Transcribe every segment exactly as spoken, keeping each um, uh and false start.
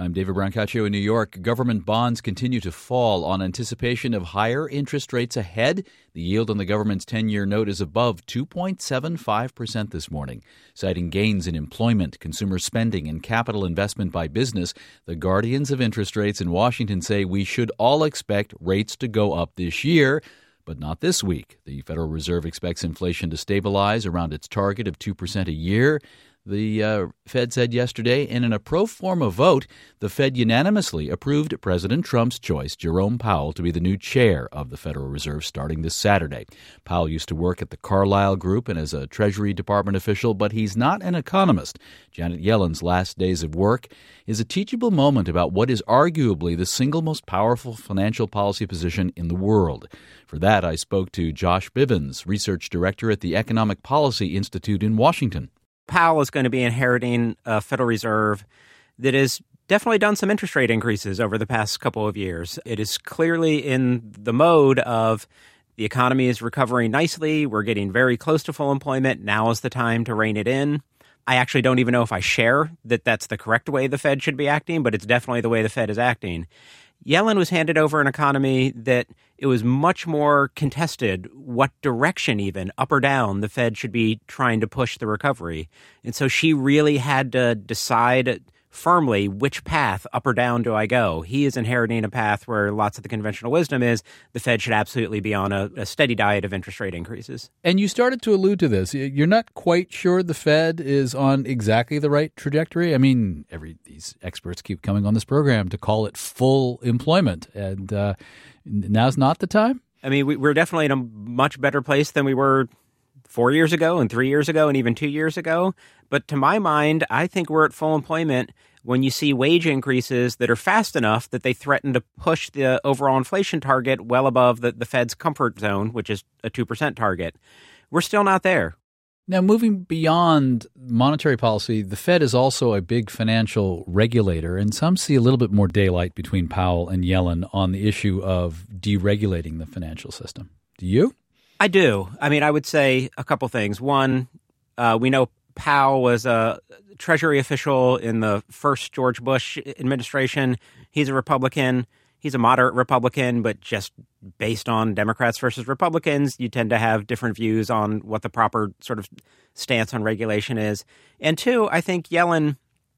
I'm David Brancaccio in New York. Government bonds continue to fall on anticipation of higher interest rates ahead. The yield on the government's ten-year note is above two point seven five percent this morning. Citing gains in employment, consumer spending, and capital investment by business, the guardians of interest rates in Washington say we should all expect rates to go up this year, but not this week. The Federal Reserve expects inflation to stabilize around its target of two percent a year. The uh, Fed said yesterday, and in a pro forma vote, the Fed unanimously approved President Trump's choice, Jerome Powell, to be the new chair of the Federal Reserve starting this Saturday. Powell used to work at the Carlyle Group and as a Treasury Department official, but he's not an economist. Janet Yellen's last days of work is a teachable moment about what is arguably the single most powerful financial policy position in the world. For that, I spoke to Josh Bivens, research director at the Economic Policy Institute in Washington. Powell is going to be inheriting a Federal Reserve that has definitely done some interest rate increases over the past couple of years. It is clearly in the mode of the economy is recovering nicely. We're getting very close to full employment. Now is the time to rein it in. I actually don't even know if I share that that's the correct way the Fed should be acting, but it's definitely the way the Fed is acting. Yellen was handed over an economy that it was much more contested what direction even, up or down, the Fed should be trying to push the recovery. And so she really had to decide firmly which path, up or down, do I go. He is inheriting a path where lots of the conventional wisdom is the Fed should absolutely be on a, a steady diet of interest rate increases. And you started to allude to this. You're not quite sure the Fed is on exactly the right trajectory. I mean, every these experts keep coming on this program to call it full employment, and uh, now's not the time? I mean, we, we're definitely in a much better place than we were four years ago and three years ago and even two years ago. But to my mind, I think we're at full employment when you see wage increases that are fast enough that they threaten to push the overall inflation target well above the, the Fed's comfort zone, which is a two percent target. We're still not there. Now, moving beyond monetary policy, the Fed is also a big financial regulator, and some see a little bit more daylight between Powell and Yellen on the issue of deregulating the financial system. Do you? I do. I mean, I would say a couple things. One, uh, we know Powell was a Treasury official in the first George Bush administration. He's a Republican. He's a moderate Republican, but just based on Democrats versus Republicans, you tend to have different views on what the proper sort of stance on regulation is. And two, I think Yellen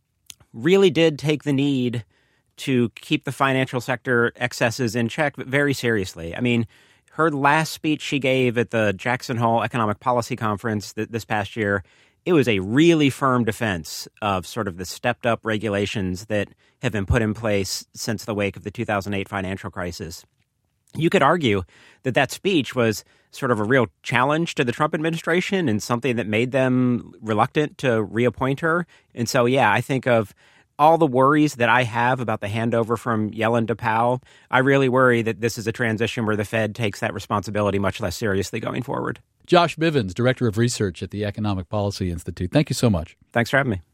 really did take the need to keep the financial sector excesses in check very seriously. I mean, her last speech she gave at the Jackson Hole Economic Policy Conference th- this past year, it was a really firm defense of sort of the stepped-up regulations that have been put in place since the wake of the two thousand eight financial crisis. You could argue that that speech was sort of a real challenge to the Trump administration and something that made them reluctant to reappoint her. And so, yeah, I think of all the worries that I have about the handover from Yellen to Powell. I really worry that this is a transition where the Fed takes that responsibility much less seriously going forward. Josh Bivens, Director of Research at the Economic Policy Institute. Thank you so much. Thanks for having me.